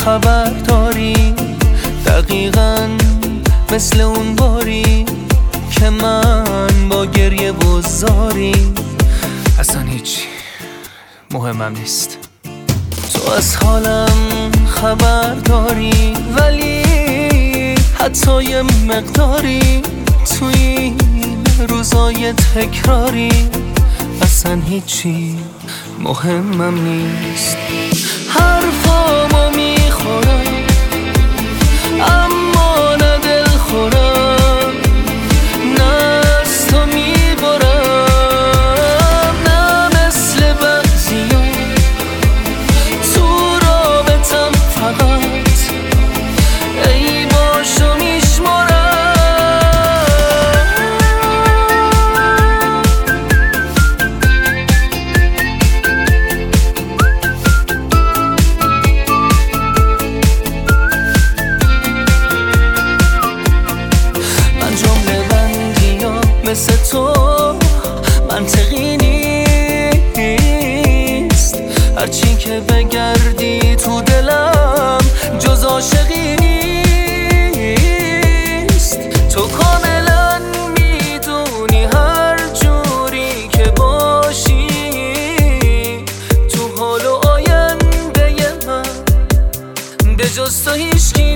خبر داری دقیقاً مثل اون باری که من با گریه و زاری اصلا هیچی مهمم نیست. تو از حالم خبر داری ولی حتی یه مقداری توی این روزای تکراری اصلا هیچی مهمم نیست. حرفامو میخورم اما نه دل خورم، نه از تو میبرم، نه مثل بعضیا تو رابطم فقط ای باشو میشمارم. مثل تو منطقی نیست، هرچی که بگردی تو دلم جز عاشقی نیست. تو کاملا میدونی هر جوری که باشی تو حال و آینده من به جز تو هیچکی